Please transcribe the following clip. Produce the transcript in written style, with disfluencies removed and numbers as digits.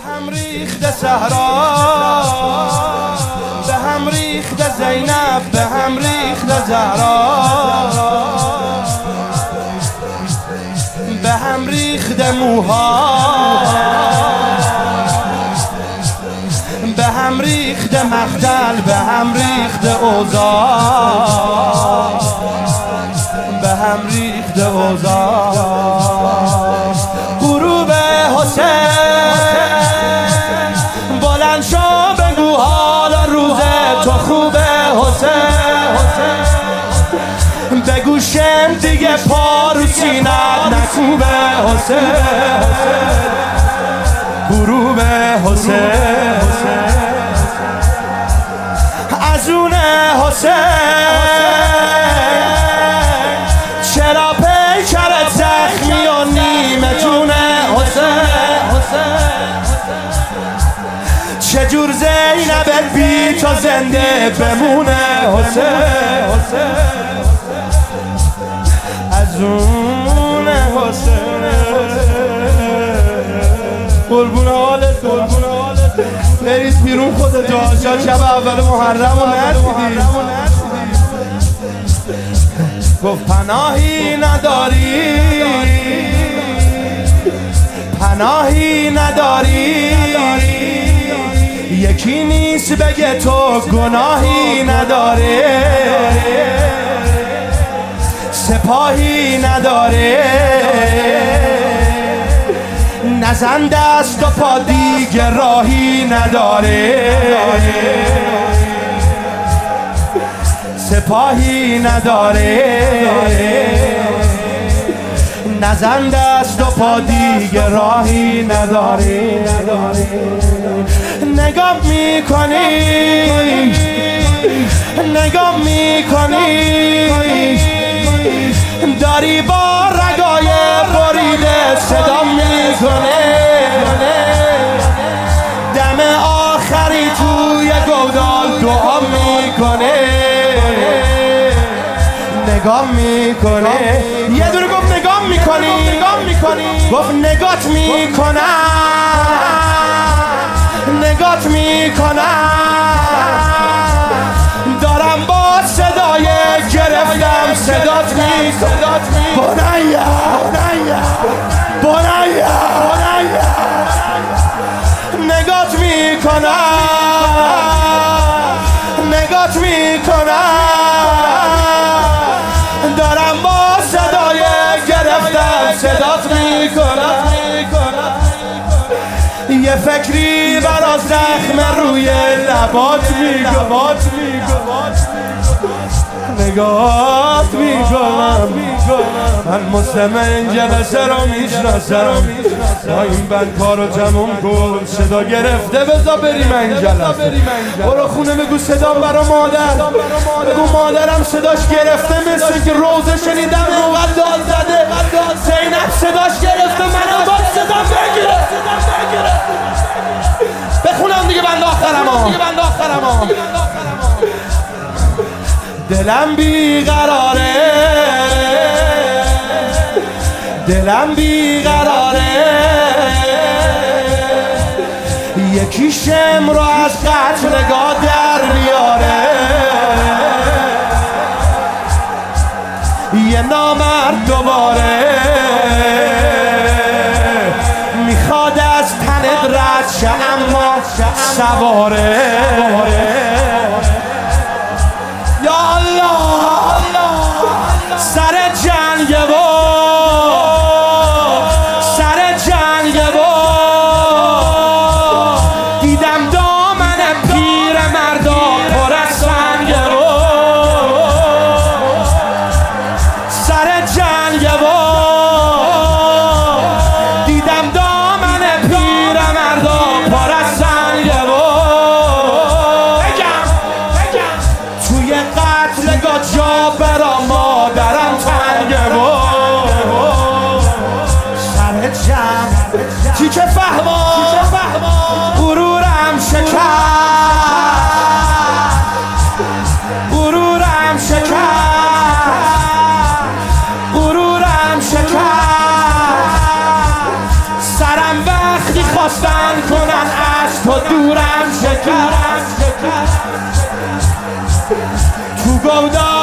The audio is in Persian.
هم ریخته صحرا، به هم ریخته زینب، به هم ریخته زهرا، به هم ریخته موها، به هم ریخته مقتل، به هم ریخته اوضاع، به هم ریخته اوضاع. غروب حسین بلند شو بگو حالا روز تو خوبه حسین، بگو شم دیگه پا رو سینت نکوبه حسین. غروب حسین ازون حسین چرا پیکرت زخمی و نیمه جونه حسین، چجور زینب بی تو زنده بمونه حسین. ازون حسین قربون حالت، قربون حالت. بریز بیرون خودتو، شاید شب اول محرم رو ندیدی. گفت پناهی نداری، پناهی نداری، یکی نیست بگه تو گناهی نداره، سپاهی نداره، نزن دست و پا دیگه راهی نداره، سپاهی نداره، نزن دست و پا دیگه راهی نداره. نگاه میکنی، نگاه میکنی، داری با رگای بریده صدا میکنه، دم آخری توی گودال دعا میکنه، نگاه میکنه. یه دونه گفت نگاه میکنی، نگاه میکنی، گفت نگات میکنم، نگات میکنم، دارم با صدای گرفتم صدات میکنم، بنیا بنیا بنیا، نگات میکنم، نگات میکنم، دارم با صدای گرفتم صدات میکنم. یه فکری برا زخم روی لبات میگم، نگات میکنم. من مسلم این جلسه رو میشناسم، با این بند کارو تموم کن، صدا گرفته بذار بریم این جلسه. برو خونه بگو صدام برا مادر، بگو مادرم صداش گرفته مثل که روزه شنیدم روغت داد زده، زینب صداش گرفته منم باید صدام بگیره. بخونم دیگه بند آخرم. دلم بیقراره، دلم بیقراره، یکی شم رو از قتلگاه در میاره، یه نامرد دوباره میخواد از تنت رد شه اما سواره. یا الله سر جنگ و سر جنگ و دیدم دامن پیر مردا پر از سنگ و سر جنگ و دیدم دامن پیر مردا پر از سنگ و بگم میکنن از تو دورم شکر تو گودال